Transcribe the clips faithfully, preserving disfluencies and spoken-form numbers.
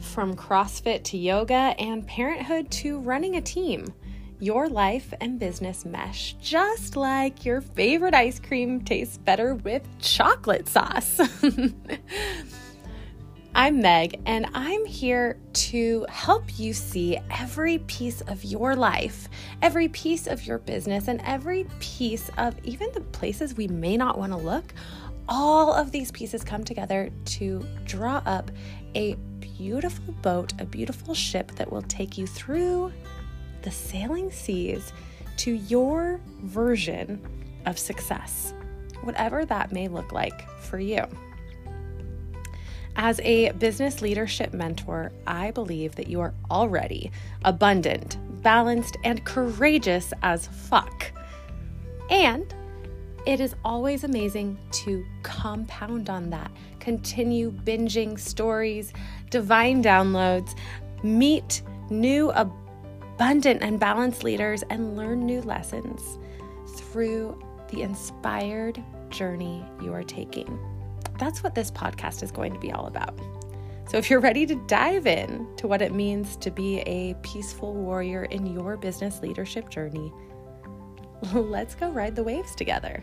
from CrossFit to yoga and parenthood to running a team. Your life and business mesh just like your favorite ice cream tastes better with chocolate sauce. I'm Meg, and I'm here to help you see every piece of your life, every piece of your business, and every piece of even the places we may not want to look. All of these pieces come together to draw up a beautiful boat, a beautiful ship that will take you through the sailing seas to your version of success, whatever that may look like for you. As a business leadership mentor, I believe that you are already abundant, balanced, and courageous as fuck. And it is always amazing to compound on that, continue binging stories, divine downloads, meet new abundant and balanced leaders, and learn new lessons through the inspired journey you are taking. That's what this podcast is going to be all about. So if you're ready to dive in to what it means to be a peaceful warrior in your business leadership journey, let's go ride the waves together.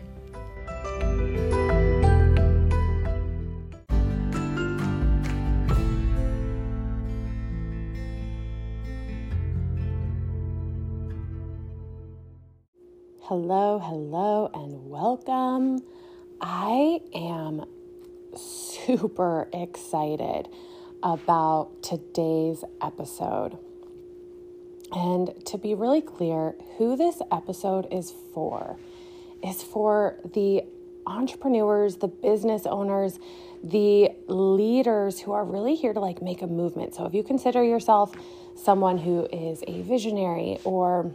Hello, hello, and welcome. I am super excited about today's episode. And to be really clear, who this episode is for is for the entrepreneurs, the business owners, the leaders who are really here to like make a movement. So if you consider yourself someone who is a visionary or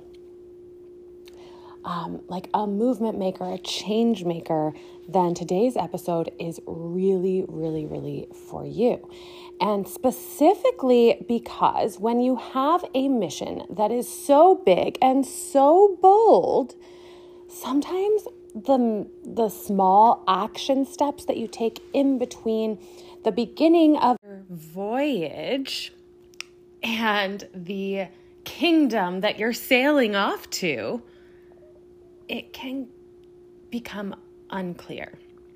Um, like a movement maker, a change maker, then today's episode is really, really, really for you. And specifically because when you have a mission that is so big and so bold, sometimes the, the small action steps that you take in between the beginning of your voyage and the kingdom that you're sailing off to, it can become unclear.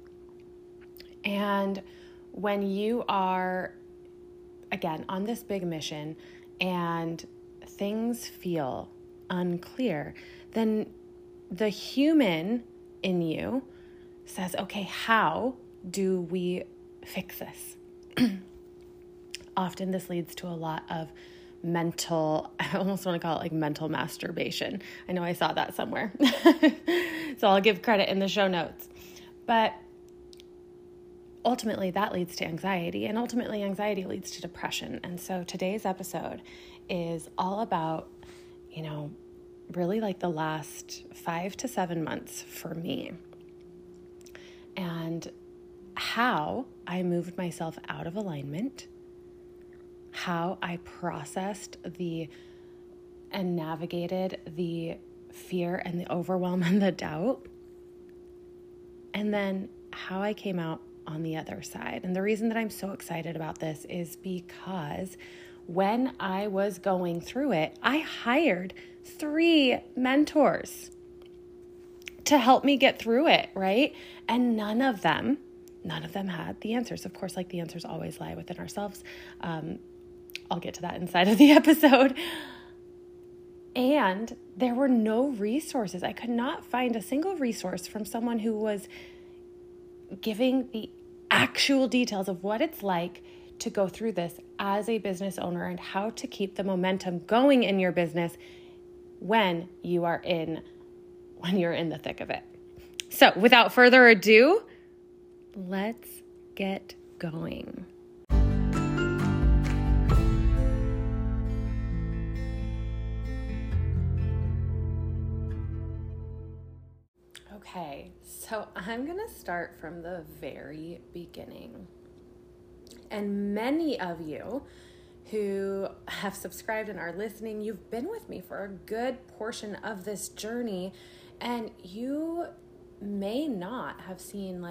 And when you are, again, on this big mission and things feel unclear, then the human in you says, okay, how do we fix this? Often this leads to a lot of mental, I almost want to call it like mental masturbation. I know I saw that somewhere. So I'll give credit in the show notes. But ultimately that leads to anxiety, and ultimately anxiety leads to depression. And so today's episode is all about, you know, really like the last five to seven months for me and how I moved myself out of alignment, how I processed the and navigated the fear and the overwhelm and the doubt, and then how I came out on the other side. And the reason that I'm so excited about this is because when I was going through it, I hired three mentors to help me get through it, right? And none of them, none of them had the answers. Of course, like the answers always lie within ourselves. Um, I'll get to that inside of the episode. And there were no resources. I could not find a single resource from someone who was giving the actual details of what it's like to go through this as a business owner and how to keep the momentum going in your business when you are in, when you're in the thick of it. So without further ado, let's get going. Okay, so I'm going to start from the very beginning. And many of you who have subscribed and are listening, you've been with me for a good portion of this journey, and you may not have seen like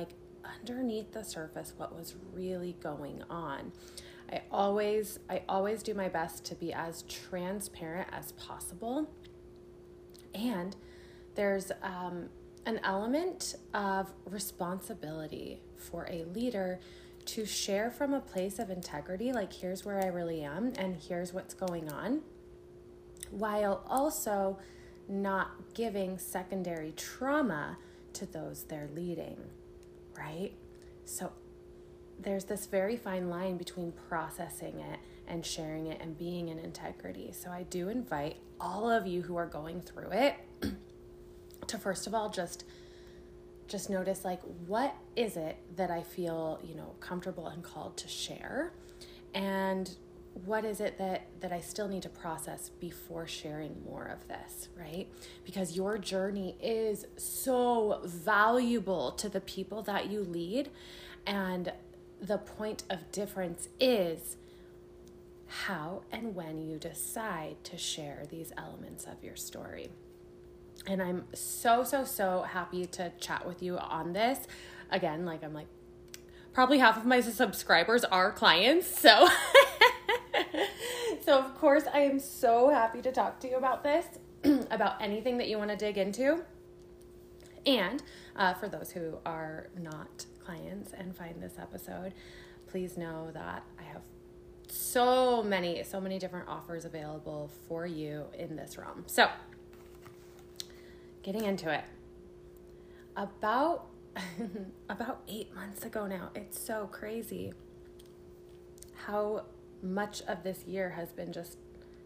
underneath the surface what was really going on. I always, I always do my best to be as transparent as possible. And there's um, an element of responsibility for a leader to share from a place of integrity, like here's where I really am and here's what's going on, while also not giving secondary trauma to those they're leading, right? So there's this very fine line between processing it and sharing it and being in integrity. So I do invite all of you who are going through it to first of all just just notice, like, what is it that I feel, you know, comfortable and called to share, and what is it that that I still need to process before sharing more of this, right? Because your journey is so valuable to the people that you lead, and the point of difference is how and when you decide to share these elements of your story. And I'm so, so, so happy to chat with you on this. Again, like I'm like, probably half of my subscribers are clients. So, so of course I am so happy to talk to you about this, about anything that you want to dig into. And uh, for those who are not clients and find this episode, please know that I have so many, so many different offers available for you in this realm. So getting into it, about, about eight months ago now, it's so crazy how much of this year has been just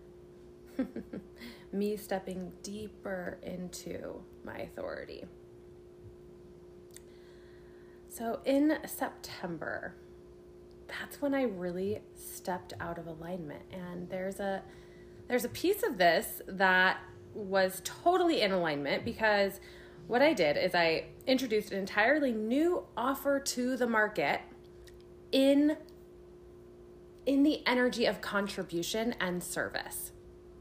me stepping deeper into my authority. So in September, that's when I really stepped out of alignment. And there's a there's a piece of this that was totally in alignment, because what I did is I introduced an entirely new offer to the market in in the energy of contribution and service.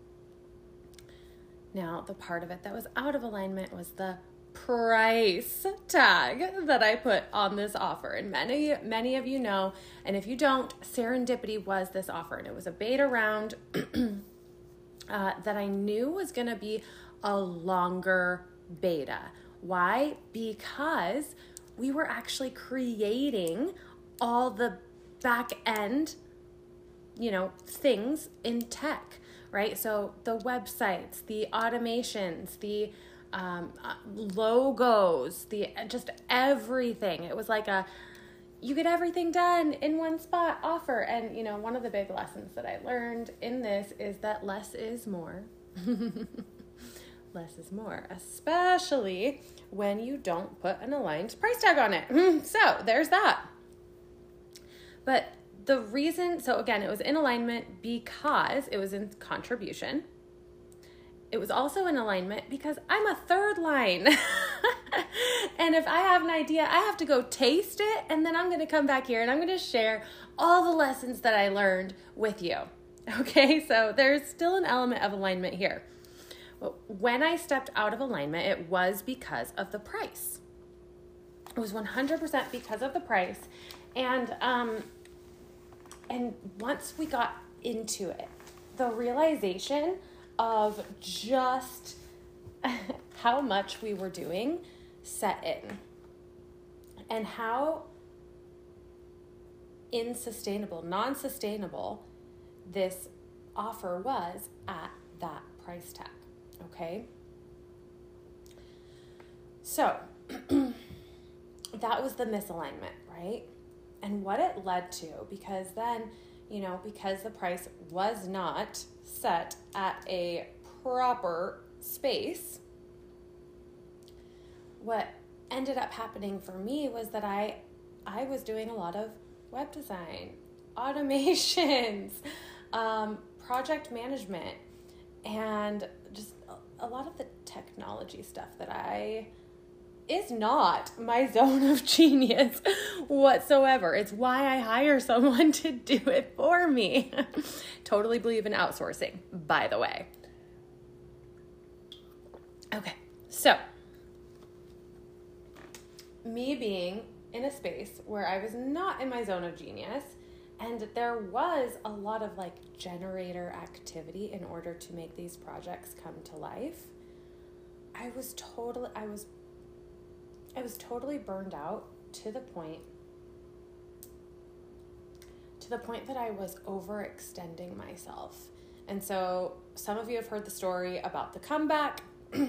Now, the part of it that was out of alignment was the price tag that I put on this offer. And many, many of you know, and if you don't, Serendipity was this offer, and it was a beta round uh, that I knew was going to be a longer beta. Why? Because we were actually creating all the back end, you know, things in tech, right? So the websites, the automations, the um, uh, logos, the just everything. It was like a, you get everything done in one spot offer. And, you know, one of the big lessons that I learned in this is that less is more. Less is more, especially when you don't put an aligned price tag on it. So there's that. But the reason, so again, it was in alignment because it was in contribution. It was also in alignment because I'm a third line. And if I have an idea, I have to go taste it, and then I'm going to come back here and I'm going to share all the lessons that I learned with you. Okay, so there's still an element of alignment here. Well, when I stepped out of alignment, it was because of the price. It was one hundred percent because of the price. And, um, and once we got into it, the realization of just how much we were doing set in, and how unsustainable, non-sustainable this offer was at that price tag. Okay. So that was the misalignment, right? And what it led to, because then, you know, because the price was not set at a proper space, what ended up happening for me was that I, I was doing a lot of web design, automations, um, project management, and just a lot of the technology stuff that I is not my zone of genius whatsoever. It's why I hire someone to do it for me. Totally believe in outsourcing, by the way. Okay, so me being in a space where I was not in my zone of genius, and there was a lot of like generator activity in order to make these projects come to life. I was totally, I was, I was totally burned out to the point, to the point that I was overextending myself. And so some of you have heard the story about the comeback.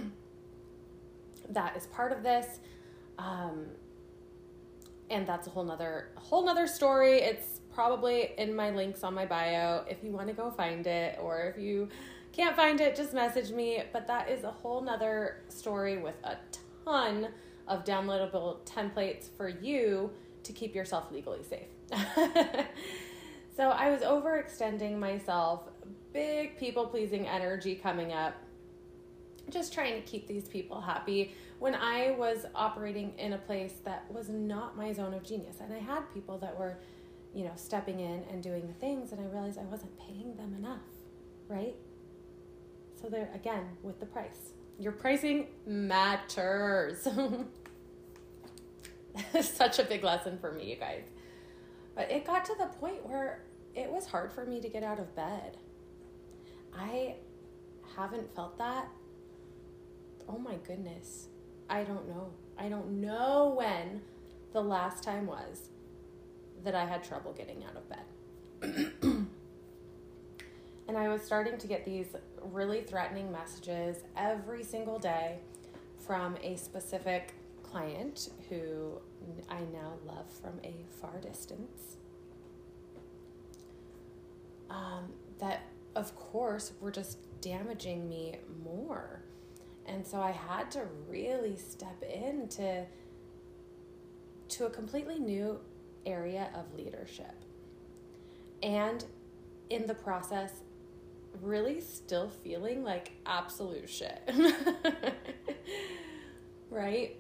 That is part of this. Um, and that's a whole nother, a whole nother story. It's probably in my links on my bio if you want to go find it, or if you can't find it, just message me. But that is a whole nother story with a ton of downloadable templates for you to keep yourself legally safe. So I was overextending myself, big people-pleasing energy coming up, just trying to keep these people happy when I was operating in a place that was not my zone of genius. And I had people that were, you know, stepping in and doing the things, and I realized I wasn't paying them enough, right? So there, again, with the price. Your pricing matters. Such a big lesson for me, you guys. But it got to the point where it was hard for me to get out of bed. I haven't felt that. Oh my goodness. I don't know. I don't know when the last time was that I had trouble getting out of bed. And I was starting to get these really threatening messages every single day from a specific client who I now love from a far distance. Um, that, of course, were just damaging me more. And so I had to really step into to a completely new area of leadership. And in the process, really still feeling like absolute shit. Right?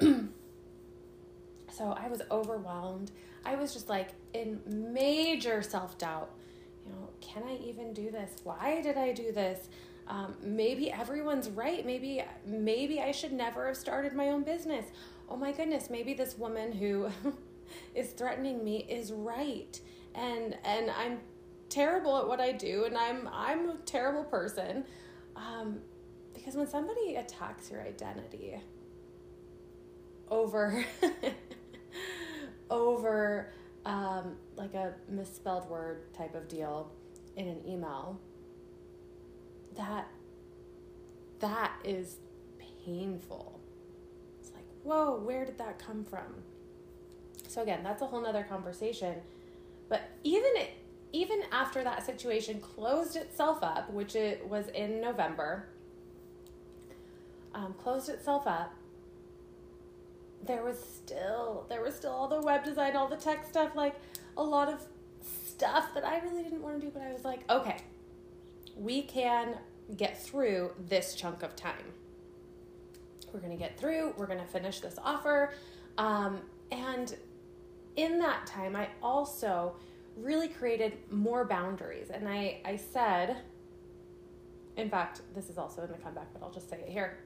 So I was overwhelmed. I was just like in major self-doubt. You know, can I even do this? Why did I do this? Um, maybe everyone's right. Maybe, maybe I should never have started my own business. Oh my goodness. Maybe this woman who is threatening me is right. And, and I'm terrible at what I do. And I'm, I'm a terrible person. Um, because when somebody attacks your identity over, over, um, like a misspelled word type of deal in an email, that that is painful. It's like, whoa, where did that come from? So again, that's a whole nother conversation. But even it, even after that situation closed itself up, which it was in November, um, closed itself up, there was still there was still all the web design, all the tech stuff, like a lot of stuff that I really didn't want to do. But I was like, okay, we can get through this chunk of time. We're going to get through. We're going to finish this offer. Um, and in that time, I also really created more boundaries. And I, I said, in fact, this is also in the comeback, but I'll just say it here.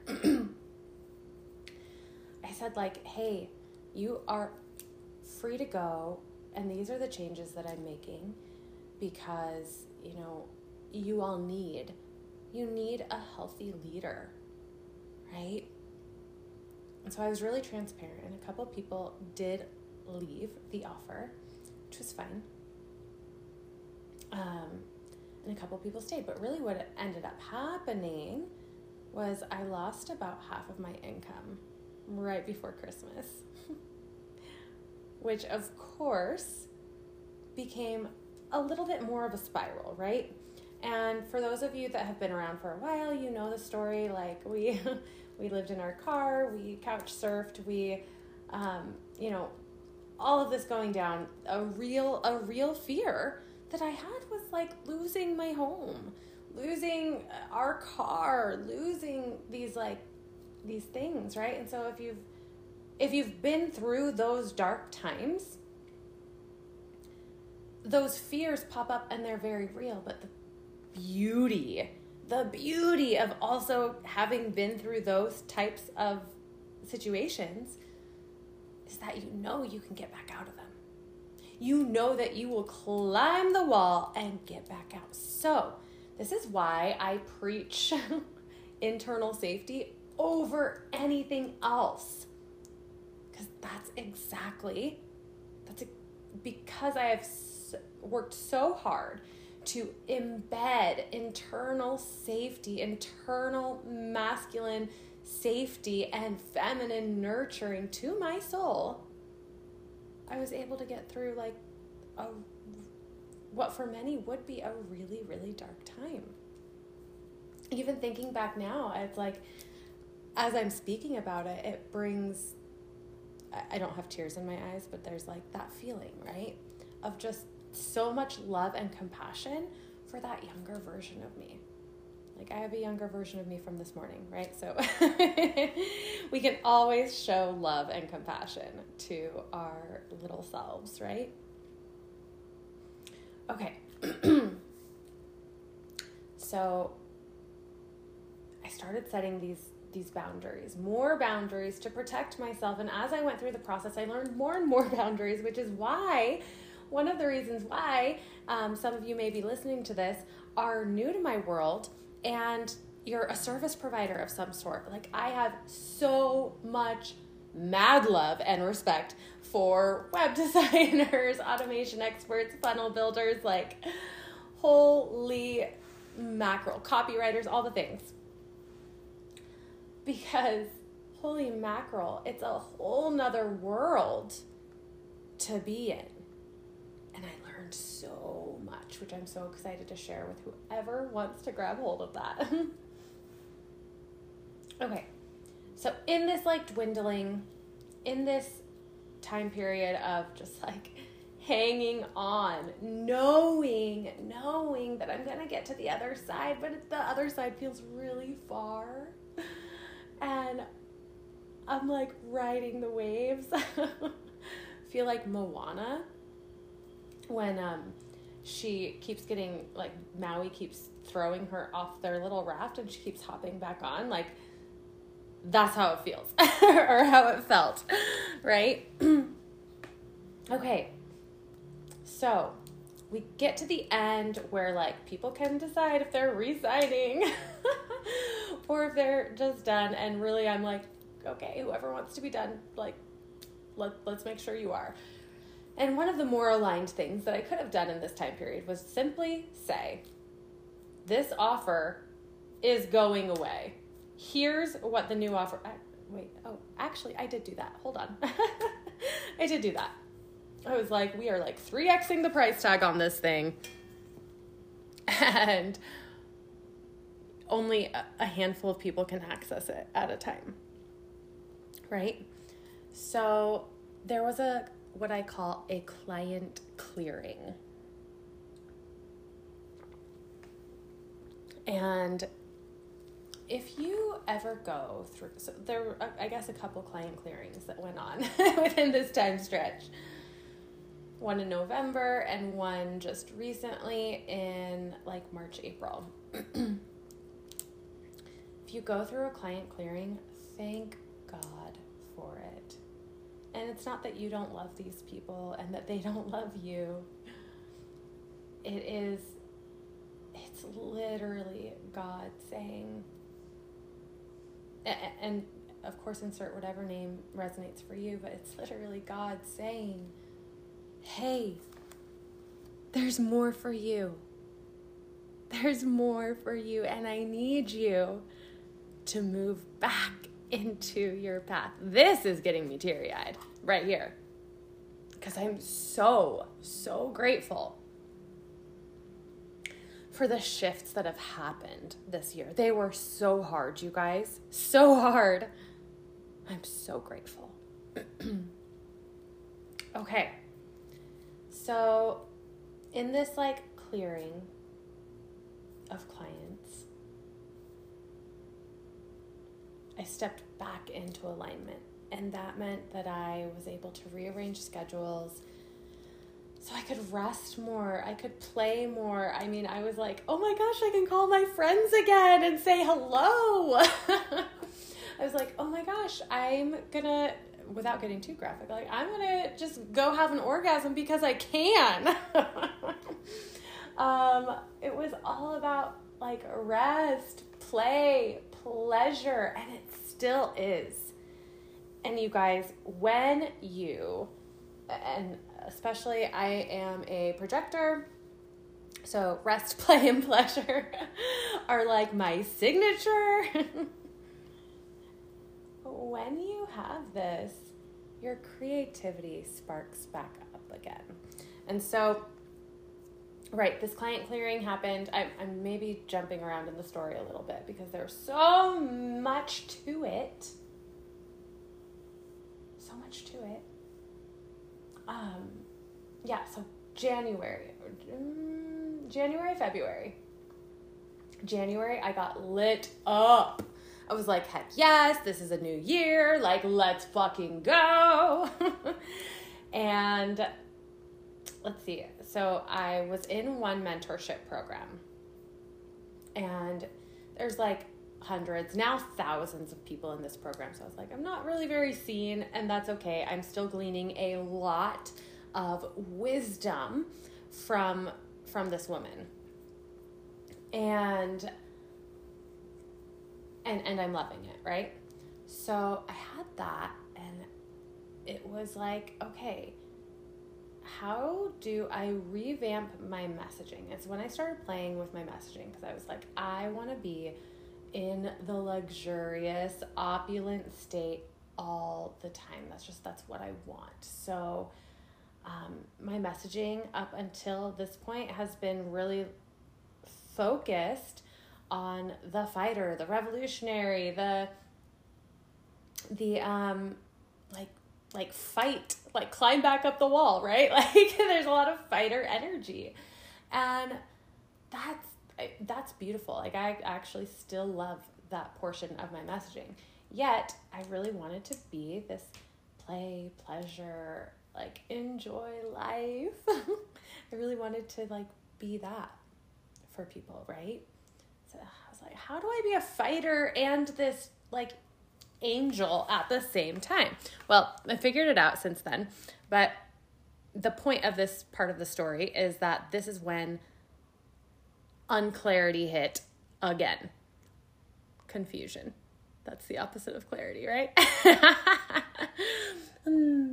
I said, like, hey, you are free to go. And these are the changes that I'm making because, you know, you all need, you need a healthy leader, right? And so I was really transparent, and a couple of people did leave the offer, which was fine. Um, and a couple of people stayed, but really what ended up happening was I lost about half of my income right before Christmas, which of course became a little bit more of a spiral, right? And for those of you that have been around for a while, you know the story. Like we, we lived in our car, we couch surfed, we, um, you know, all of this going down. A real, a real fear that I had was like losing my home, losing our car, losing these like these things, right? And so if you've if you've been through those dark times, those fears pop up and they're very real. But the beauty, the beauty of also having been through those types of situations is that you know you can get back out of them. You know that you will climb the wall and get back out. So this is why I preach internal safety over anything else. Because that's exactly, that's a, because I have s- worked so hard to embed internal safety, internal masculine safety, and feminine nurturing to my soul, I was able to get through like a, what for many would be a really, really dark time. Even thinking back now, it's like, as I'm speaking about it, it brings, I don't have tears in my eyes, but there's like that feeling, right? Of just so much love and compassion for that younger version of me. Like, I have a younger version of me from this morning, right? So we can always show love and compassion to our little selves, right? Okay. So I started setting these these boundaries, more boundaries to protect myself. And as I went through the process, I learned more and more boundaries, which is why, one of the reasons why um, some of you may be listening to this are new to my world, and you're a service provider of some sort. Like, I have so much mad love and respect for web designers, automation experts, funnel builders, like holy mackerel, copywriters, all the things. Because holy mackerel, it's a whole nother world to be in. And I learned so much, which I'm so excited to share with whoever wants to grab hold of that. Okay, so in this like dwindling, in this time period of just like hanging on, knowing, knowing that I'm going to get to the other side, but the other side feels really far. And I'm like riding the waves. Feel like Moana when um, she keeps getting, like, Maui keeps throwing her off their little raft and she keeps hopping back on. Like, that's how it feels or how it felt, right? Okay, so we get to the end where, like, people can decide if they're re-signing or if they're just done. And really, I'm like, okay, whoever wants to be done, like, let, let's make sure you are. And one of the more aligned things that I could have done in this time period was simply say, this offer is going away. Here's what the new offer, I, wait, oh, actually, I did do that. Hold on. I did do that. I was like, we are like three Xing the price tag on this thing. And only a, a handful of people can access it at a time. Right? So there was a, what I call a client clearing. And if you ever go through, so there were, I guess, a couple client clearings that went on within this time stretch. One in November and one just recently in like March, April. If you go through a client clearing, thank God for it. And it's not that you don't love these people and that they don't love you. It is, it's literally God saying, and of course, insert whatever name resonates for you, but it's literally God saying, hey, there's more for you. There's more for you, and I need you to move back into your path. This is getting me teary-eyed right here because I'm so, so grateful for the shifts that have happened this year. They were so hard, you guys. So hard. I'm so grateful. Okay. So in this like clearing of clients, I stepped back into alignment. And that meant that I was able to rearrange schedules so I could rest more. I could play more. I mean, I was like, oh my gosh, I can call my friends again and say hello. I was like, oh my gosh, I'm gonna without getting too graphic, like, I'm going to just go have an orgasm because I can. um, it was all about, like, rest, play, pleasure, and it still is. And you guys, when you, and especially I am a projector, so rest, play, and pleasure are like my signature. When you have this, your creativity sparks back up again. And so, right, this client clearing happened. I, I'm maybe jumping around in the story a little bit because there's so much to it. So much to it. Um, yeah, so January, um, January, February. January, I got lit up. I was like, heck yes, this is a new year. Like, let's fucking go. And let's see. So I was in one mentorship program. And there's like hundreds, now thousands of people in this program. So I was like, I'm not really very seen, and that's okay. I'm still gleaning a lot of wisdom from from this woman. And and and I'm loving it, right? So I had that, and it was like, okay, how do I revamp my messaging? It's when I started playing with my messaging, because I was like, I want to be in the luxurious, opulent state all the time. That's just, that's what I want. So um, my messaging up until this point has been really focused on the fighter, the revolutionary, the, the, um, like, like fight, like climb back up the wall, right? Like there's a lot of fighter energy, and that's, that's beautiful. Like I actually still love that portion of my messaging, yet I really wanted to be this play, pleasure, like enjoy life. I really wanted to like be that for people, right? So I was like, how do I be a fighter and this like angel at the same time? Well, I figured it out since then, but the point of this part of the story is that this is when unclarity hit again. Confusion. That's the opposite of clarity, right? um,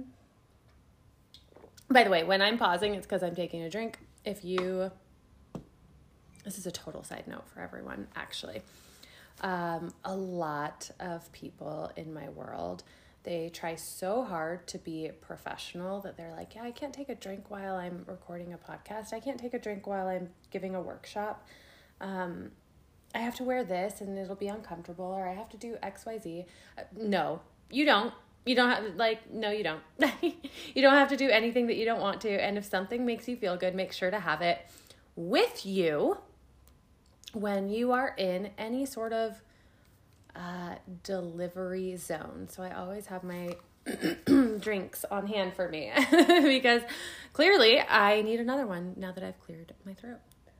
by the way, when I'm pausing, it's because I'm taking a drink. If you, this is a total side note for everyone, actually. Um, a lot of people in my world, they try so hard to be professional that they're like, yeah, I can't take a drink while I'm recording a podcast. I can't take a drink while I'm giving a workshop. Um, I have to wear this and it'll be uncomfortable, or I have to do X, Y, Z. Uh, no, you don't. You don't have, like, no, you don't. You don't have to do anything that you don't want to. And if something makes you feel good, make sure to have it with you when you are in any sort of uh, delivery zone. So I always have my drinks on hand for me because clearly I need another one now that I've cleared my throat.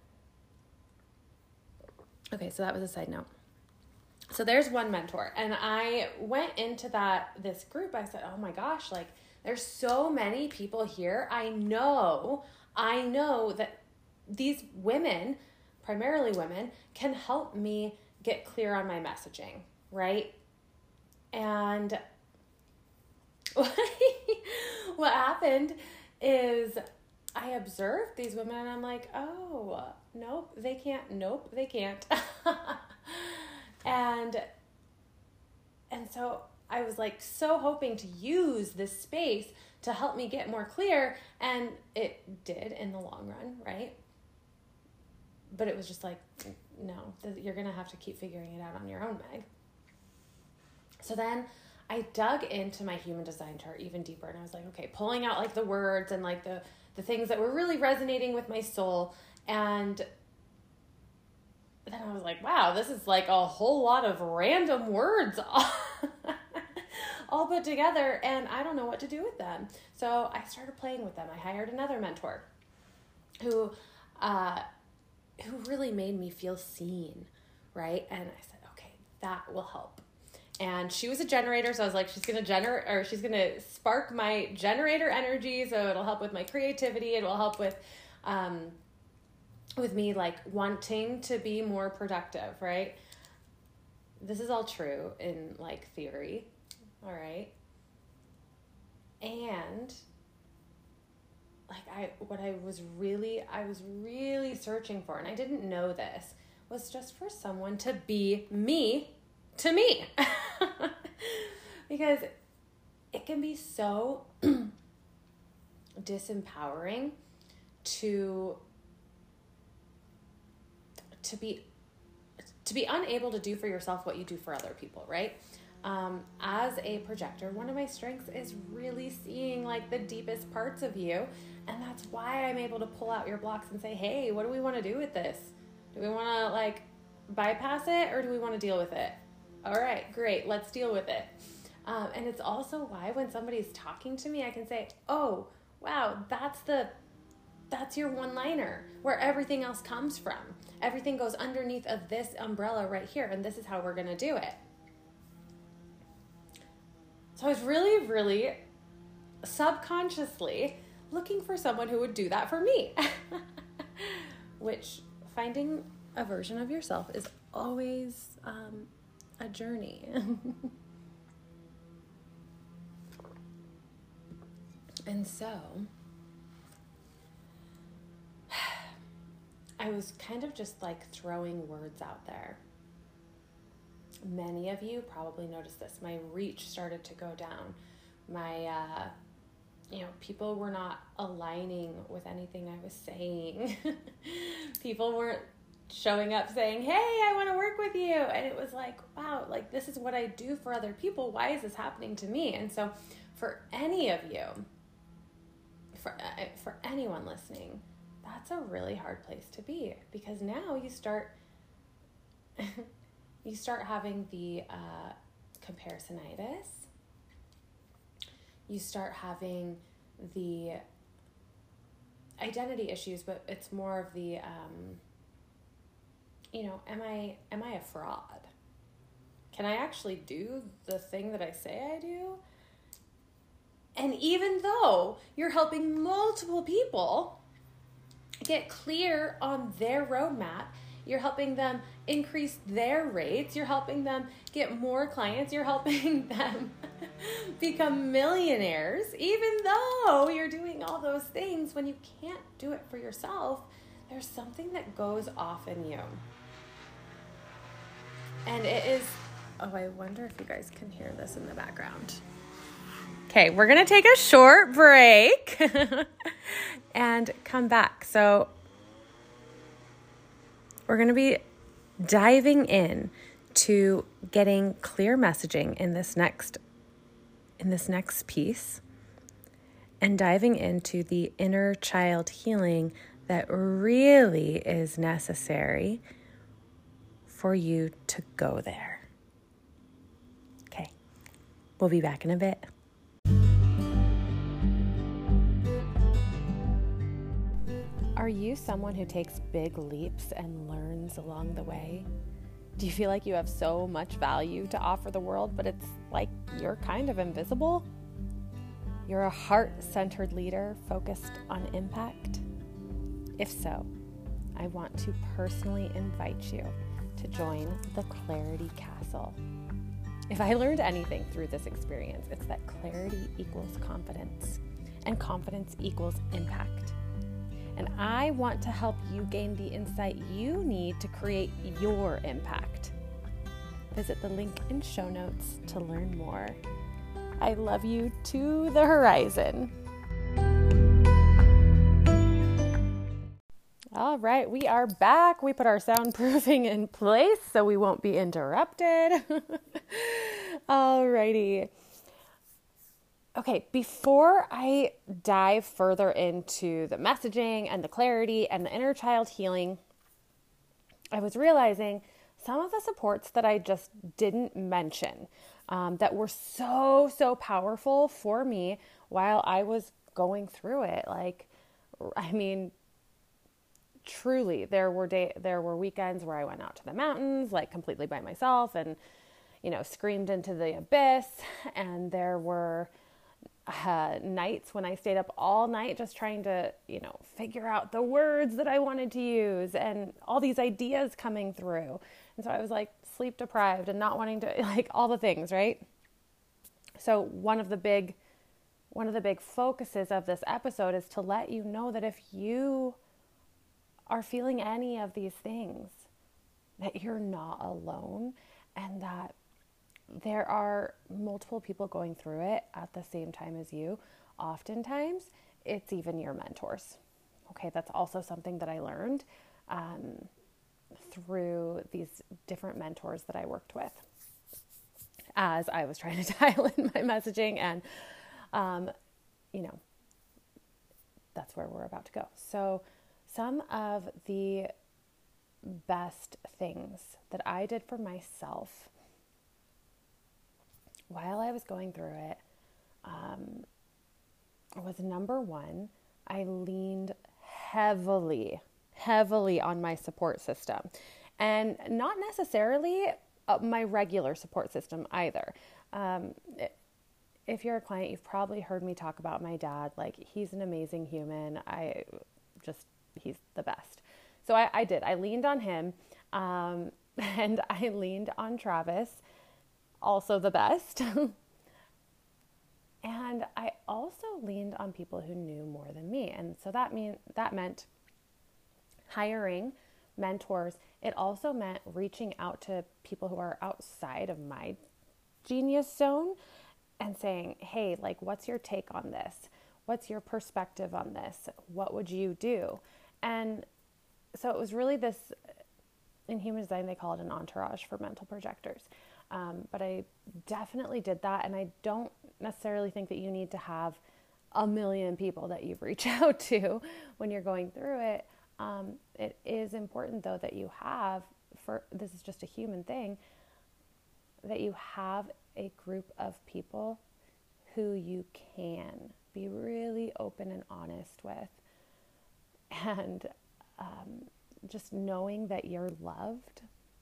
Okay, so that was a side note. So there's one mentor, and I went into that, this group. I said, oh my gosh, like there's so many people here. I know, I know that these women, primarily women, can help me get clear on my messaging, right? And what happened is I observed these women and I'm like, oh, nope, they can't. Nope, they can't. and, and so I was like so hoping to use this space to help me get more clear, and it did in the long run, right? But it was just like, no, you're going to have to keep figuring it out on your own, Meg. So then I dug into my human design chart even deeper, and I was like, okay, pulling out like the words and like the, the things that were really resonating with my soul. And then I was like, wow, this is like a whole lot of random words all, all put together, and I don't know what to do with them. So I started playing with them. I hired another mentor who, uh, who really made me feel seen, right? And I said, okay, that will help. And she was a generator, so I was like, she's gonna generate, or she's gonna spark my generator energy, so it'll help with my creativity. It will help with, um, with me like wanting to be more productive, right? This is all true in like theory, all right? And like I, what I was really, I was really searching for, and I didn't know this, was just for someone to be me to me. Because it can be so disempowering to to be to be unable to do for yourself what you do for other people, right? Um, as a projector, one of my strengths is really seeing like the deepest parts of you, and that's why I'm able to pull out your blocks and say, hey, what do we want to do with this? Do we want to like bypass it, or do we want to deal with it? All right, great, let's deal with it. Um, and it's also why when somebody's talking to me, I can say, oh, wow, that's the, that's your one-liner where everything else comes from. Everything goes underneath of this umbrella right here, and this is how we're going to do it. So I was really, really subconsciously looking for someone who would do that for me. Which, finding a version of yourself is always um, a journey. And so I was kind of just like throwing words out there. Many of you probably noticed this. My reach started to go down. My, uh, you know, people were not aligning with anything I was saying. People weren't showing up saying, hey, I want to work with you. And it was like, wow, like this is what I do for other people. Why is this happening to me? And so for any of you, for, uh, for anyone listening, that's a really hard place to be, because now you start, you start having the uh, comparisonitis. You start having the identity issues, but it's more of the, um, you know, am I, am I a fraud? Can I actually do the thing that I say I do? And even though you're helping multiple people get clear on their roadmap, you're helping them increase their rates, you're helping them get more clients, you're helping them become millionaires, even though you're doing all those things, when you can't do it for yourself, there's something that goes off in you. And it is, oh, I wonder if you guys can hear this in the background. Okay, we're going to take a short break and come back. So we're going to be diving in to getting clear messaging in this next in this next piece, and diving into the inner child healing that really is necessary for you to go there. Okay, we'll be back in a bit. Are you someone who takes big leaps and learns along the way? Do you feel like you have so much value to offer the world, but it's like you're kind of invisible? You're a heart-centered leader focused on impact? If so, I want to personally invite you to join the Clarity Castle. If I learned anything through this experience, it's that clarity equals confidence, and confidence equals impact. And I want to help you gain the insight you need to create your impact. Visit the link in show notes to learn more. I love you to the horizon. All right, we are back. We put our soundproofing in place so we won't be interrupted. All righty. Okay, before I dive further into the messaging and the clarity and the inner child healing, I was realizing some of the supports that I just didn't mention um, that were so, so powerful for me while I was going through it. Like, I mean, truly, there were day, there were weekends where I went out to the mountains, like completely by myself, and you know, screamed into the abyss. And there were uh, nights when I stayed up all night just trying to, you know, figure out the words that I wanted to use and all these ideas coming through. And so I was like sleep deprived and not wanting to, like all the things, right? So one of the big, one of the big focuses of this episode is to let you know that if you are feeling any of these things, that you're not alone, and that there are multiple people going through it at the same time as you. Oftentimes, it's even your mentors. Okay, that's also something that I learned um, through these different mentors that I worked with as I was trying to dial in my messaging, and um, you know, that's where we're about to go. So some of the best things that I did for myself while I was going through it um, was, number one, I leaned heavily, heavily on my support system, and not necessarily uh, my regular support system either. Um, if you're a client, you've probably heard me talk about my dad. Like, he's an amazing human. I just, he's the best. So I, I did. I leaned on him, um, and I leaned on Travis, also the best. And I also leaned on people who knew more than me. And so that mean that meant hiring mentors. It also meant reaching out to people who are outside of my genius zone and saying, hey, like, what's your take on this? What's your perspective on this? What would you do? And so it was really this, in human design, they call it an entourage for mental projectors. Um, but I definitely did that. And I don't necessarily think that you need to have a million people that you reach out to when you're going through it. Um, it is important, though, that you have, for this is just a human thing, that you have a group of people who you can be really open and honest with. And um, just knowing that you're loved.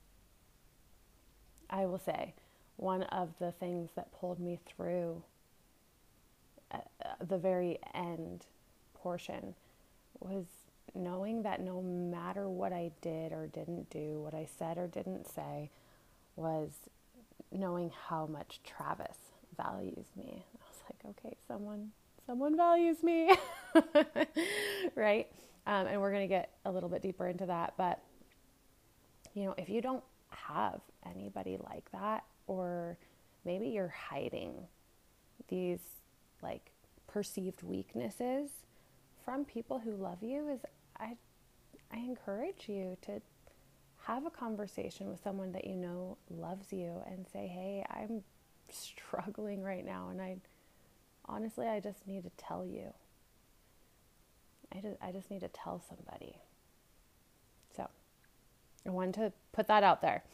I will say, one of the things that pulled me through uh, the very end portion was knowing that no matter what I did or didn't do, what I said or didn't say, was knowing how much Travis values me. I was like, okay, someone, someone values me, right? Um, and we're going to get a little bit deeper into that. But, you know, if you don't have anybody like that, or maybe you're hiding these like perceived weaknesses from people who love you, is I, I encourage you to have a conversation with someone that you know loves you and say, hey, I'm struggling right now, and I honestly, I just need to tell you. I just, I just need to tell somebody. So I wanted to put that out there.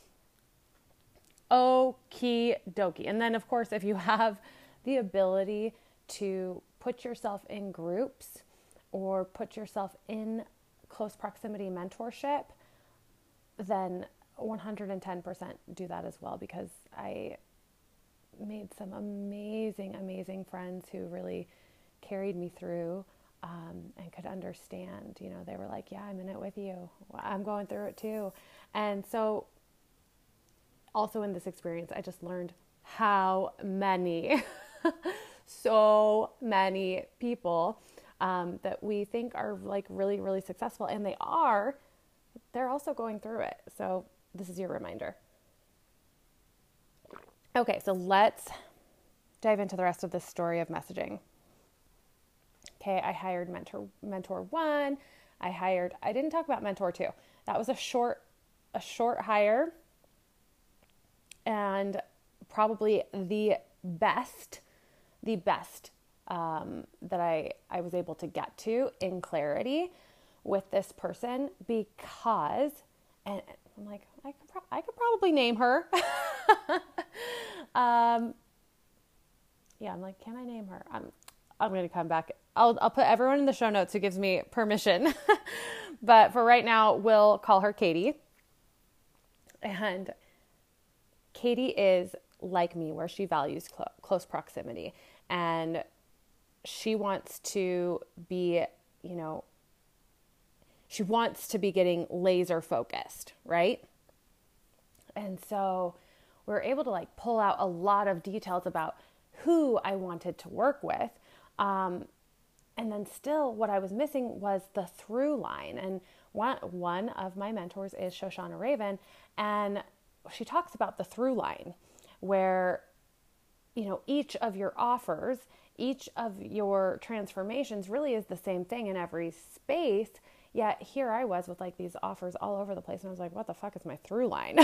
Okie dokie. And then, of course, if you have the ability to put yourself in groups or put yourself in close proximity mentorship, then one hundred ten percent do that as well, because I made some amazing, amazing friends who really carried me through um, and could understand. You know, they were like, yeah, I'm in it with you. I'm going through it too. And so also in this experience, I just learned how many, so many people um, that we think are like really, really successful, and they are, they're also going through it. So this is your reminder. Okay, so let's dive into the rest of this story of messaging. Okay, I hired mentor mentor one. I hired, I didn't talk about mentor two. That was a short, a short hire, and probably the best, the best um, that I, I was able to get to in clarity with this person, because, and I'm like, I could, pro- I could probably name her. um, yeah, I'm like, can I name her? I'm, I'm going to come back. I'll, I'll put everyone in the show notes who gives me permission. But for right now, we'll call her Katie. And Katie is like me, where she values clo- close proximity, and she wants to be, you know, she wants to be getting laser focused, right? And so we were able to like pull out a lot of details about who I wanted to work with. Um, and then still what I was missing was the through line. And one, one of my mentors is Shoshana Raven. And she talks about the through line where, you know, each of your offers, each of your transformations really is the same thing in every space. Yet here I was with like these offers all over the place. And I was like, what the fuck is my through line?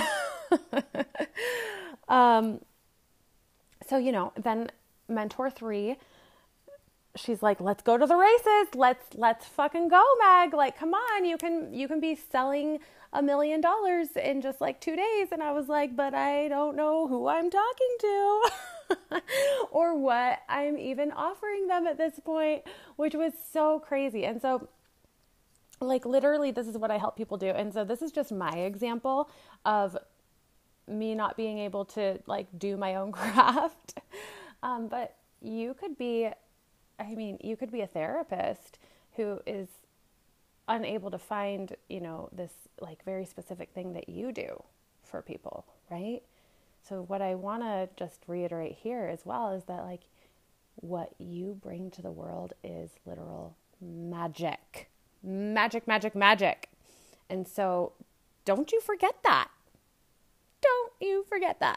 um, so, you know, then mentor three, she's like, let's go to the races. Let's, let's fucking go, Meg. Like, come on, you can, you can be selling a million dollars in just like two days. And I was like, but I don't know who I'm talking to or what I'm even offering them at this point, which was so crazy. And so like literally this is what I help people do. And so this is just my example of me not being able to like do my own craft. Um, but you could be, I mean, you could be a therapist who is unable to find, you know, this like very specific thing that you do for people, right? So what I want to just reiterate here as well is that like what you bring to the world is literal magic. Magic, magic, magic. And so don't you forget that. Don't you forget that.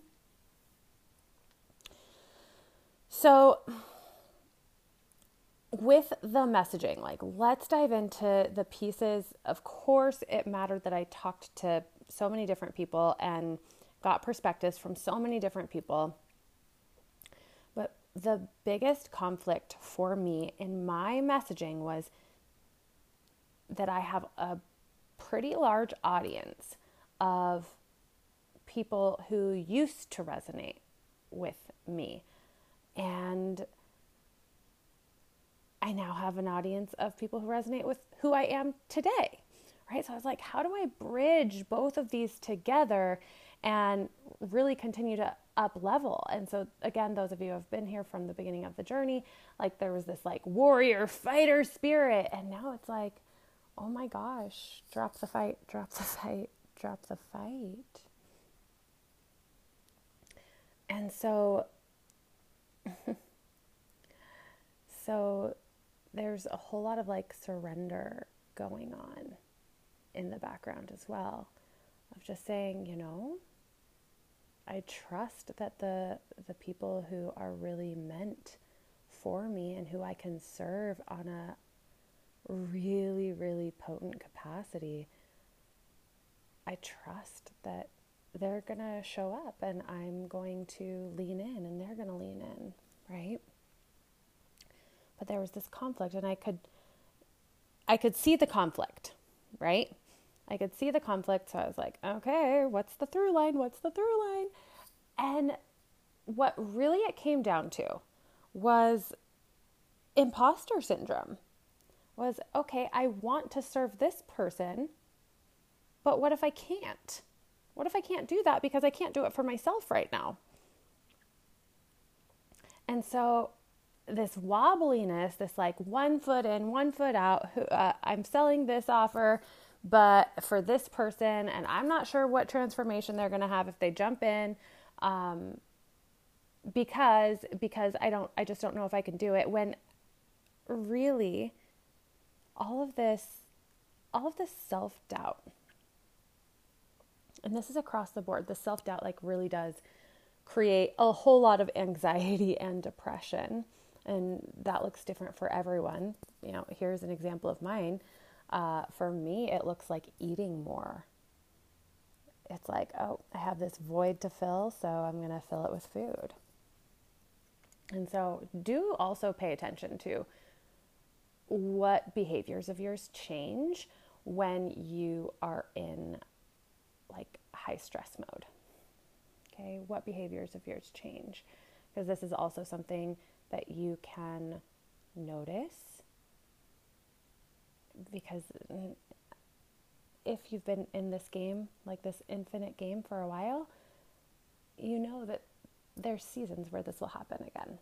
So with the messaging, like let's dive into the pieces. Of course, it mattered that I talked to so many different people and got perspectives from so many different people. But the biggest conflict for me in my messaging was that I have a pretty large audience of people who used to resonate with me. And I now have an audience of people who resonate with who I am today, right? So I was like, how do I bridge both of these together and really continue to up level? And so again, those of you who have been here from the beginning of the journey, like there was this like warrior fighter spirit. And now it's like, oh my gosh, drop the fight, drop the fight, drop the fight. And so, so there's a whole lot of like surrender going on in the background as well, of just saying, you know, I trust that the the people who are really meant for me and who I can serve on a really, really potent capacity, I trust that they're going to show up and I'm going to lean in and they're going to lean in, right? But there was this conflict and I could, I could see the conflict, right? I could see the conflict. So I was like, okay, what's the through line? What's the through line? And what really it came down to was imposter syndrome. Was, okay, I want to serve this person, but what if I can't? What if I can't do that because I can't do it for myself right now? And so this wobbliness, this like one foot in, one foot out, uh, I'm selling this offer, but for this person, and I'm not sure what transformation they're going to have if they jump in, um, because, because I don't, I just don't know if I can do it, when really all of this, all of this self-doubt, and this is across the board, the self-doubt like really does create a whole lot of anxiety and depression. And that looks different for everyone. You know, here's an example of mine. Uh, for me, it looks like eating more. It's like, oh, I have this void to fill, so I'm going to fill it with food. And so do also pay attention to what behaviors of yours change when you are in like high stress mode. Okay, what behaviors of yours change? Because this is also something that you can notice, because if you've been in this game, like this infinite game for a while, you know that there's seasons where this will happen again.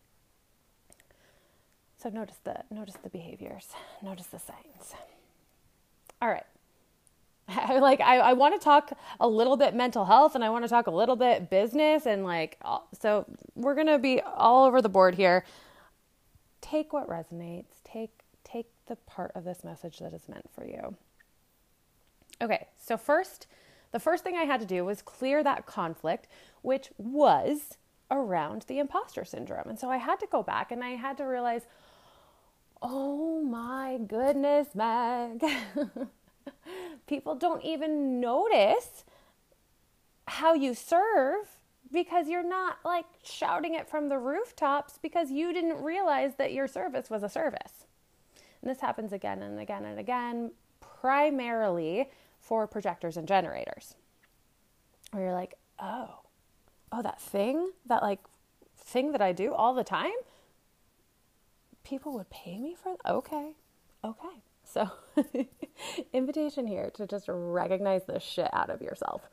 So notice the notice the behaviors, notice the signs. All right. I like I, I want to talk a little bit mental health, and I want to talk a little bit business, and like so we're gonna be all over the board here. Take what resonates. Take take the part of this message that is meant for you. Okay, so first, the first thing I had to do was clear that conflict, which was around the imposter syndrome. And so I had to go back and I had to realize, oh my goodness, Meg. People don't even notice how you serve because you're not like shouting it from the rooftops because you didn't realize that your service was a service. And this happens again and again and again, primarily for projectors and generators. Where you're like, oh, oh, that thing, that like thing that I do all the time, people would pay me for that? Okay, okay. So invitation here to just recognize the shit out of yourself.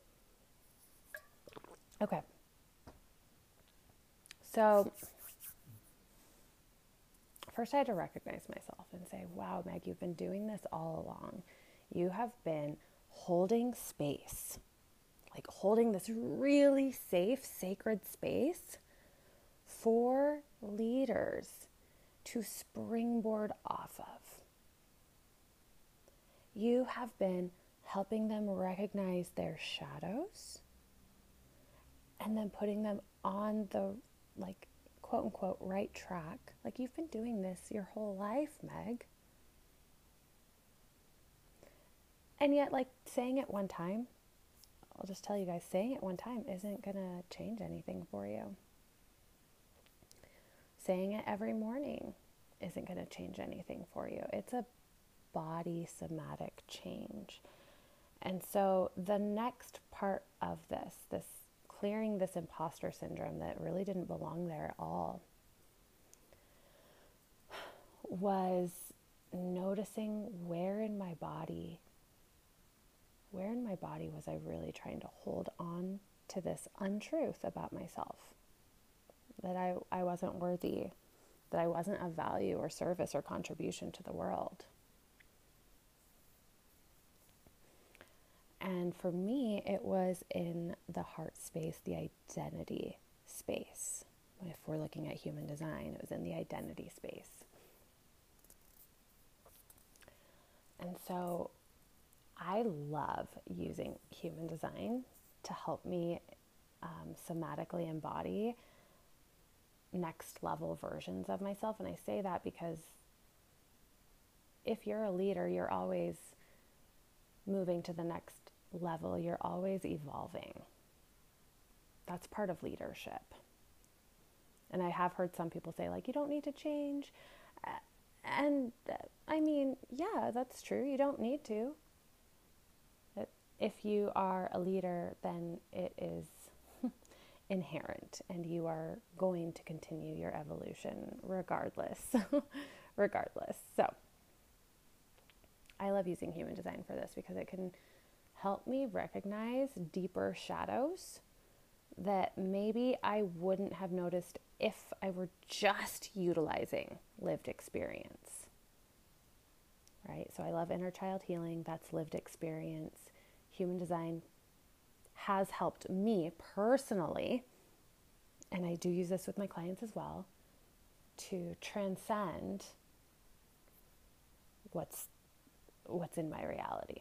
Okay. So first I had to recognize myself and say, wow, Meg, you've been doing this all along. You have been holding space, like holding this really safe, sacred space for leaders to springboard off of. You have been helping them recognize their shadows and then putting them on the, like, quote unquote, right track. Like, you've been doing this your whole life, Meg. And yet, like, saying it one time, I'll just tell you guys, saying it one time isn't going to change anything for you. Saying it every morning isn't going to change anything for you. It's a body somatic change. And so the next part of this, this clearing this imposter syndrome that really didn't belong there at all, was noticing where in my body, where in my body was I really trying to hold on to this untruth about myself, that I, I wasn't worthy, that I wasn't of value or service or contribution to the world. And for me, it was in the heart space, the identity space. If we're looking at human design, it was in the identity space. And so I love using human design to help me um, somatically embody next level versions of myself. And I say that because if you're a leader, you're always moving to the next level. You're always evolving. That's part of leadership. And I have heard some people say, like, you don't need to change. And I mean, yeah, that's true. You don't need to. If you are a leader, then it is inherent and you are going to continue your evolution regardless. regardless. So I love using human design for this because it can help me recognize deeper shadows that maybe I wouldn't have noticed if I were just utilizing lived experience. Right? So I love inner child healing. That's lived experience. Human design has helped me personally, and I do use this with my clients as well, to transcend what's what's in my reality.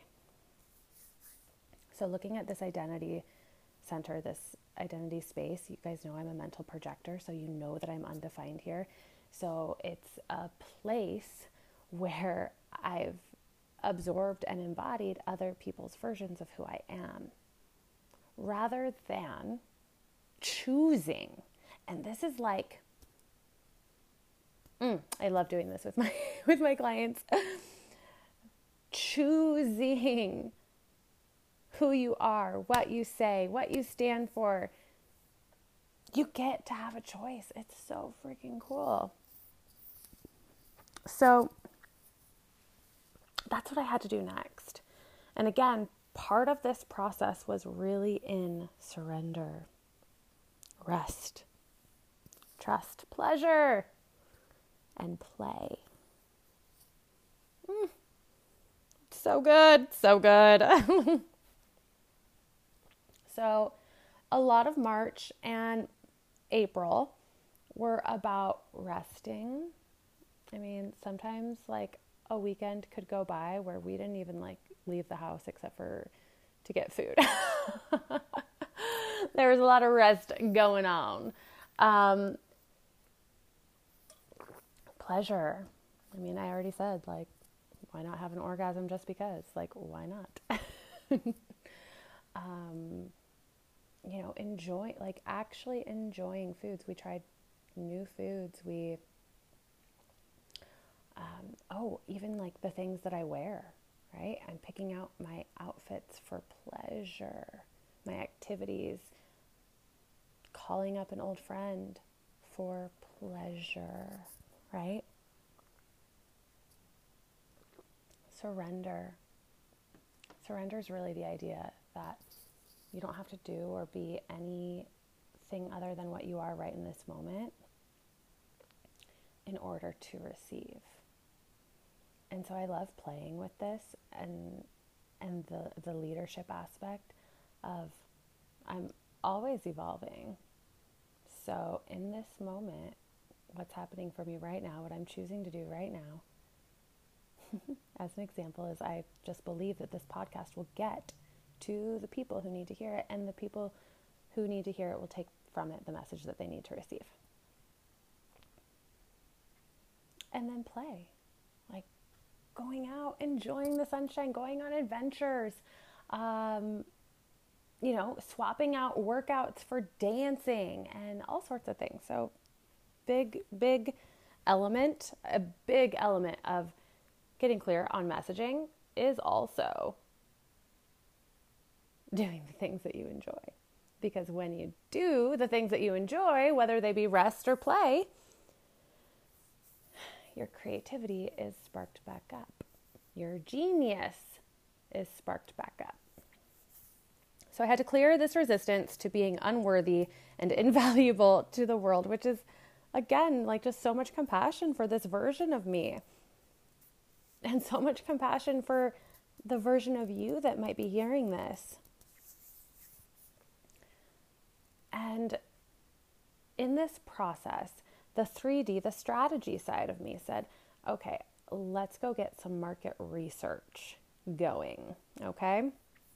So looking at this identity center, this identity space, you guys know I'm a mental projector, so you know that I'm undefined here. So it's a place where I've absorbed and embodied other people's versions of who I am, rather than choosing. And this is like, mm, I love doing this with my with my clients. Choosing who you are, what you say, what you stand for. You get to have a choice. It's so freaking cool. So that's what I had to do next. And again, part of this process was really in surrender, rest, trust, pleasure, and play. Mm. So good, so good. So a lot of March and April were about resting. I mean, sometimes like a weekend could go by where we didn't even like leave the house except for to get food. There was a lot of rest going on. Um, pleasure. I mean, I already said, like, why not have an orgasm just because? Like, why not? um, you know, enjoy, like actually enjoying foods. We tried new foods. We, um, oh, even like the things that I wear, right? I'm picking out my outfits for pleasure, my activities, calling up an old friend for pleasure, right? Surrender. Surrender is really the idea that you don't have to do or be anything other than what you are right in this moment in order to receive. And so I love playing with this and and the, the leadership aspect of I'm always evolving. So in this moment, what's happening for me right now, what I'm choosing to do right now, as an example, is I just believe that this podcast will get to the people who need to hear it, and the people who need to hear it will take from it the message that they need to receive. And then play. Like going out, enjoying the sunshine, going on adventures, um, you know, swapping out workouts for dancing and all sorts of things. So big, big element, a big element of getting clear on messaging is also doing the things that you enjoy. Because when you do the things that you enjoy, whether they be rest or play, your creativity is sparked back up. Your genius is sparked back up. So I had to clear this resistance to being unworthy and invaluable to the world, which is, again, like just so much compassion for this version of me. And so much compassion for the version of you that might be hearing this. And in this process, the three D, the strategy side of me said, okay, let's go get some market research going, okay?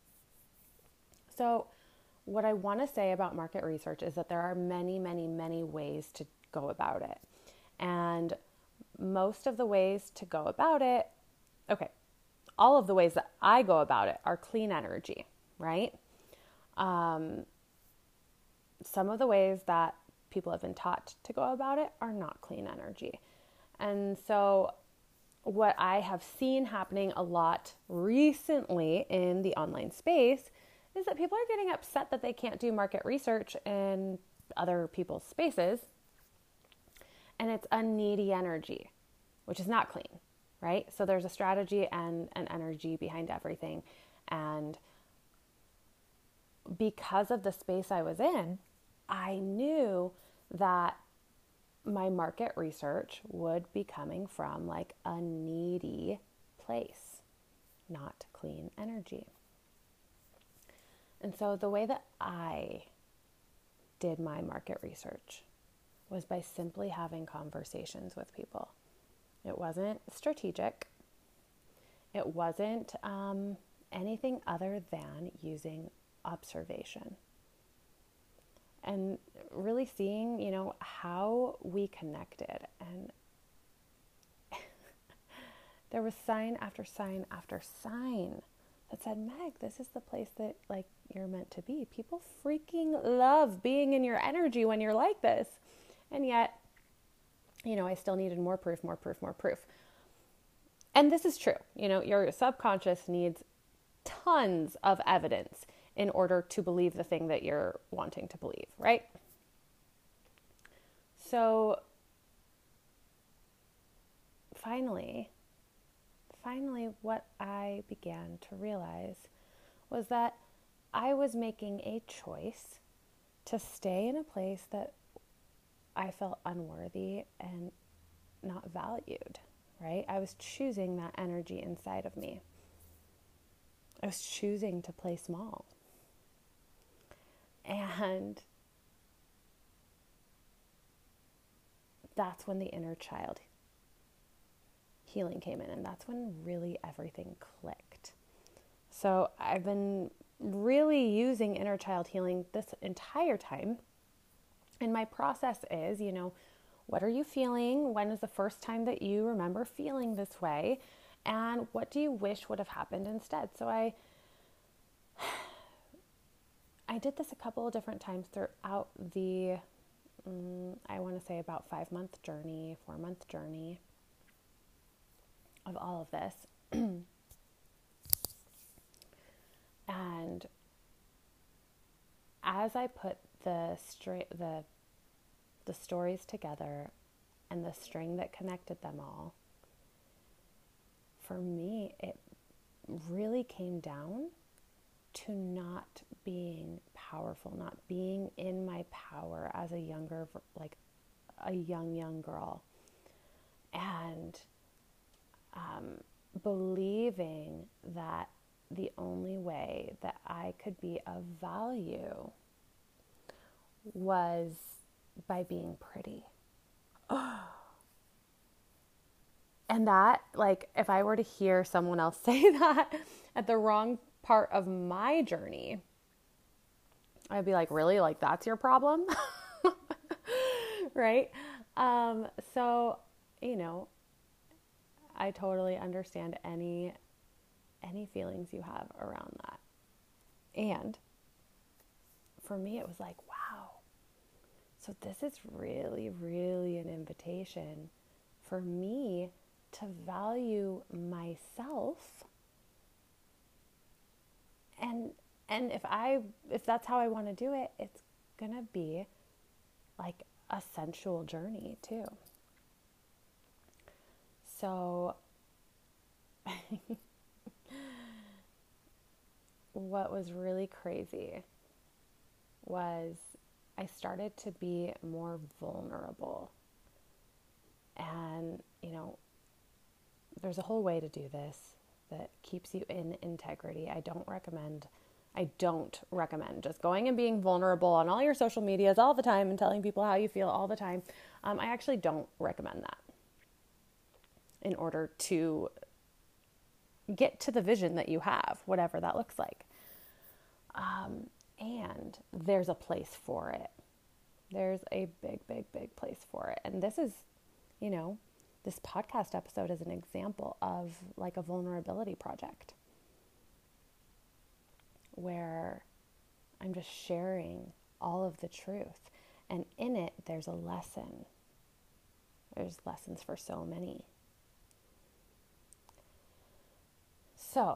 So what I want to say about market research is that there are many, many, many ways to go about it. And most of the ways to go about it, okay, all of the ways that I go about it are clean energy, right? Um, some of the ways that people have been taught to go about it are not clean energy. And so what I have seen happening a lot recently in the online space is that people are getting upset that they can't do market research in other people's spaces. And it's a needy energy, which is not clean, right? So there's a strategy and an energy behind everything. And because of the space I was in, I knew that my market research would be coming from like a needy place, not clean energy. And so the way that I did my market research was by simply having conversations with people. It wasn't strategic. It wasn't um, anything other than using observation. And really seeing, you know, how we connected. And there was sign after sign after sign that said, Meg, this is the place that, like, you're meant to be. People freaking love being in your energy when you're like this. And yet, you know, I still needed more proof, more proof, more proof. And this is true. You know, your subconscious needs tons of evidence in order to believe the thing that you're wanting to believe, right? So finally, finally what I began to realize was that I was making a choice to stay in a place that I felt unworthy and not valued, right? I was choosing that energy inside of me. I was choosing to play small. And that's when the inner child healing came in, and that's when really everything clicked. So I've been really using inner child healing this entire time. And my process is, you know, what are you feeling? When is the first time that you remember feeling this way? And what do you wish would have happened instead? So I I did this a couple of different times throughout the, um, I want to say about five month journey, four month journey of all of this. And as I put the straight, the, the stories together and the string that connected them all, for me, it really came down to not being powerful, not being in my power as a younger, like a young, young girl. And um, believing that the only way that I could be of value was by being pretty. And that, like, if I were to hear someone else say that at the wrong part of my journey, I'd be like, really? Like, that's your problem? Right? Um, so, you know, I totally understand any, any feelings you have around that. And for me, it was like, wow. So this is really, really an invitation for me to value myself. And and if I if that's how I want to do it, it's going to be like a sensual journey too. So what was really crazy was I started to be more vulnerable. And, you know, there's a whole way to do this that keeps you in integrity. I don't recommend, I don't recommend just going and being vulnerable on all your social medias all the time and telling people how you feel all the time. Um, I actually don't recommend that in order to get to the vision that you have, whatever that looks like. Um, and there's a place for it. There's a big, big, big place for it. And this is, you know, this podcast episode is an example of like a vulnerability project where I'm just sharing all of the truth. And in it, there's a lesson. There's lessons for so many. So,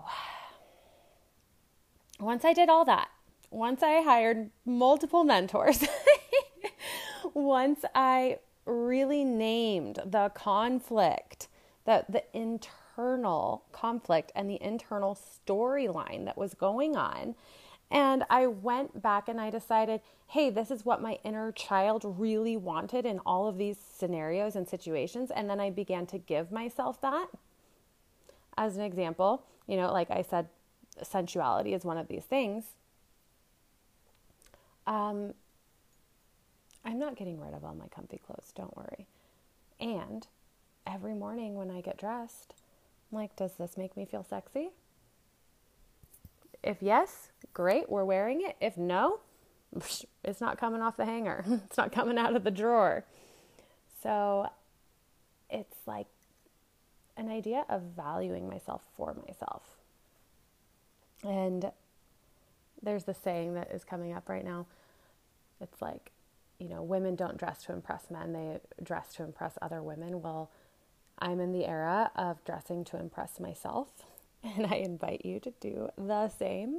once I did all that, once I hired multiple mentors, once I really named the conflict, the, the internal conflict and the internal storyline that was going on, and I went back and I decided, hey, this is what my inner child really wanted in all of these scenarios and situations. And then I began to give myself that. As an example, you know, like I said, sensuality is one of these things. Um, I'm not getting rid of all my comfy clothes, don't worry. And every morning when I get dressed, I'm like, does this make me feel sexy? If yes, great, we're wearing it. If no, it's not coming off the hanger. It's not coming out of the drawer. So it's like an idea of valuing myself for myself. And there's this saying that is coming up right now. It's like, you know, women don't dress to impress men, they dress to impress other women. Well, I'm in the era of dressing to impress myself, and I invite you to do the same.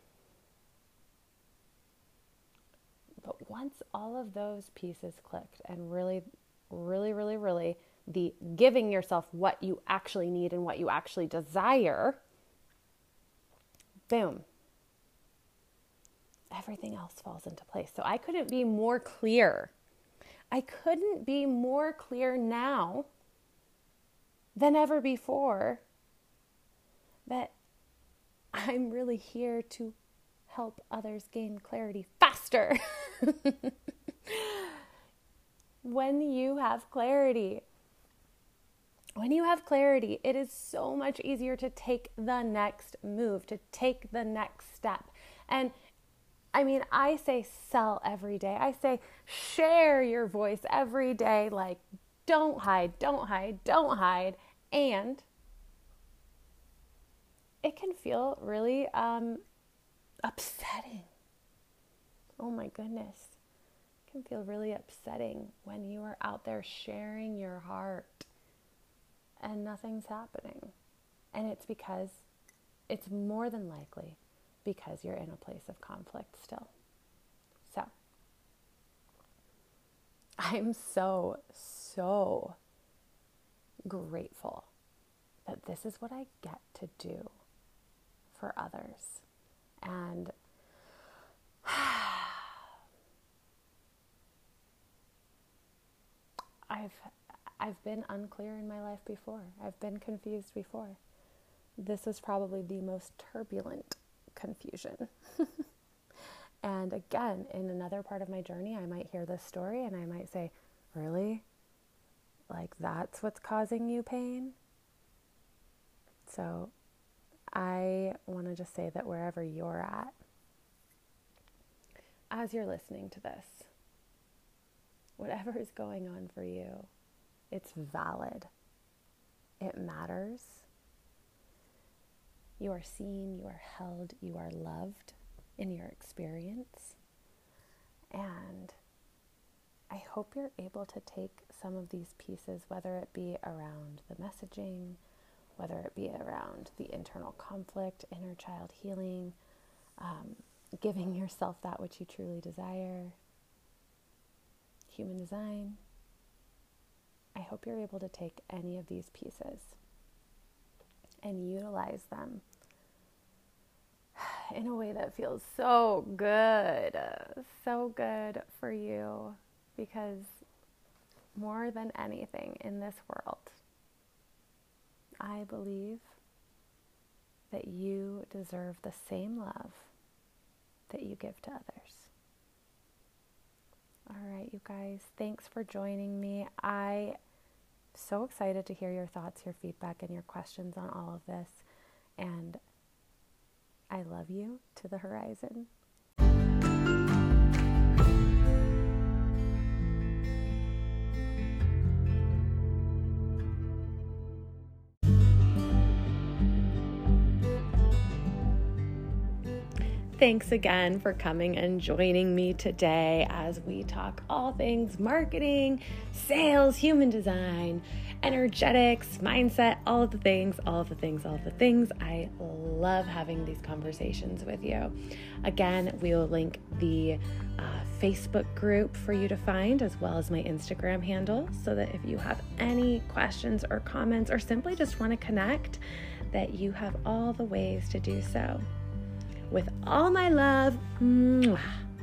But once all of those pieces clicked and really, really, really, really the giving yourself what you actually need and what you actually desire, boom, everything else falls into place. So I couldn't be more clear. I couldn't be more clear now than ever before that I'm really here to help others gain clarity faster. When you have clarity, when you have clarity, it is so much easier to take the next move, to take the next step. And I mean, I say sell every day. I say share your voice every day. Like, don't hide, don't hide, don't hide. And it can feel really um, upsetting. Oh my goodness. It can feel really upsetting when you are out there sharing your heart and nothing's happening. And it's because, it's more than likely because you're in a place of conflict still. So, I'm so, so grateful that this is what I get to do for others. And I've I've been unclear in my life before. I've been confused before. This is probably the most turbulent confusion. And again, in another part of my journey, I might hear this story and I might say, really? Like, that's what's causing you pain? So I want to just say that wherever you're at, as you're listening to this, whatever is going on for you, it's valid. It matters. You are seen, you are held, you are loved in your experience. And I hope you're able to take some of these pieces, whether it be around the messaging, whether it be around the internal conflict, inner child healing, um, giving yourself that which you truly desire, human design. I hope you're able to take any of these pieces and utilize them in a way that feels so good, so good for you, because more than anything in this world, I believe that you deserve the same love that you give to others. All right, you guys, thanks for joining me. I'm so excited to hear your thoughts, your feedback, and your questions on all of this. And I love you to the horizon. Thanks again for coming and joining me today as we talk all things marketing, sales, human design, energetics, mindset, all of the things, all of the things, all of the things. I love having these conversations with you. Again, we will link the uh, Facebook group for you to find, as well as my Instagram handle, so that if you have any questions or comments or simply just want to connect, that you have all the ways to do so. With all my love, mwah.